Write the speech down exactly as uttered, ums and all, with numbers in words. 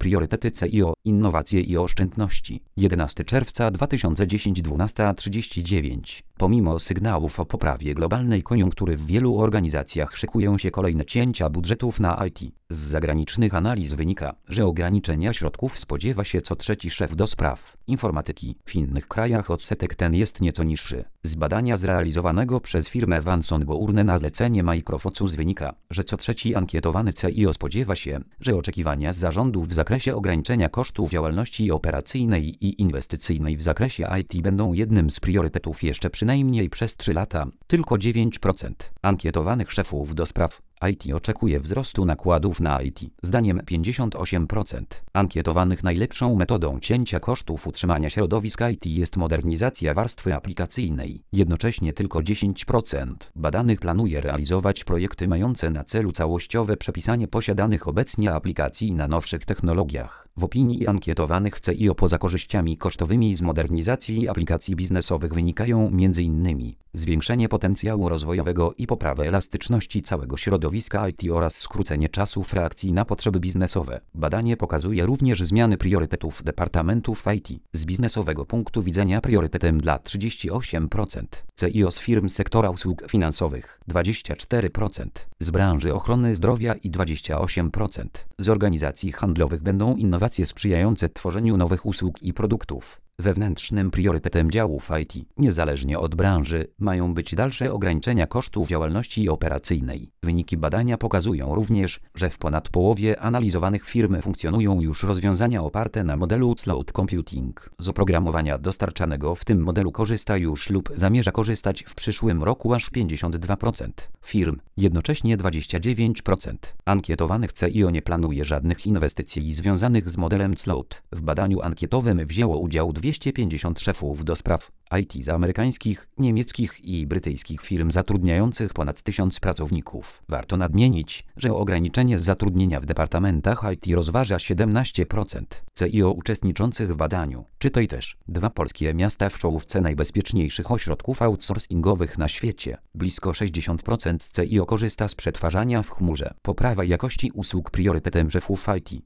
priorytety C I O, innowacje i oszczędności. jedenastego czerwca dwa tysiące dziesiątego, dwunasta trzydzieści dziewięć. Pomimo sygnałów o poprawie globalnej koniunktury w wielu organizacjach szykują się kolejne cięcia budżetów na I T. Z zagranicznych analiz wynika, że ograniczenia środków spodziewa się co trzeci szef do spraw informatyki. W innych krajach odsetek ten jest nieco niższy. Z badania zrealizowanego przez firmę Vanson Bourne na zlecenie Microfocus wynika, że co trzeci ankietowany C I O spodziewa się, że oczekiwania z zarządu w zakresie ograniczenia kosztów działalności operacyjnej i inwestycyjnej w zakresie I T będą jednym z priorytetów jeszcze przynajmniej przez trzy lata. Tylko dziewięć procent ankietowanych szefów do spraw I T oczekuje wzrostu nakładów na I T. Zdaniem pięćdziesiąt osiem procent ankietowanych najlepszą metodą cięcia kosztów utrzymania środowiska I T jest modernizacja warstwy aplikacyjnej. Jednocześnie tylko dziesięć procent badanych planuje realizować projekty mające na celu całościowe przepisanie posiadanych obecnie aplikacji na nowszych technologiach. W opinii ankietowanych C I O poza korzyściami kosztowymi z modernizacji aplikacji biznesowych wynikają między innymi zwiększenie potencjału rozwojowego i poprawę elastyczności całego środowiska I T oraz skrócenie czasów reakcji na potrzeby biznesowe. Badanie pokazuje również zmiany priorytetów departamentów I T. Z biznesowego punktu widzenia priorytetem dla trzydzieści osiem procent C I O z firm sektora usług finansowych, dwadzieścia cztery procent z branży ochrony zdrowia i dwadzieścia osiem procent z organizacji handlowych będą innowacje sprzyjające tworzeniu nowych usług i produktów. Wewnętrznym priorytetem działów I T, niezależnie od branży, mają być dalsze ograniczenia kosztów działalności operacyjnej. Wyniki badania pokazują również, że w ponad połowie analizowanych firm funkcjonują już rozwiązania oparte na modelu cloud computing. Z oprogramowania dostarczanego w tym modelu korzysta już lub zamierza korzystać w przyszłym roku aż pięćdziesiąt dwa procent firm. Jednocześnie dwadzieścia dziewięć procent ankietowanych C I O nie planuje żadnych inwestycji związanych z modelem cloud. W badaniu ankietowym wzięło udział dwieście pięćdziesiąt szefów do spraw I T z amerykańskich, niemieckich i brytyjskich firm zatrudniających ponad tysiąc pracowników. Warto nadmienić, że ograniczenie zatrudnienia w departamentach I T rozważa siedemnaście procent C I O uczestniczących w badaniu. Czytaj też dwa polskie miasta w czołówce najbezpieczniejszych ośrodków outsourcingowych na świecie. Blisko sześćdziesiąt procent C I O korzysta z przetwarzania w chmurze. Poprawa jakości usług priorytetem szefów I T.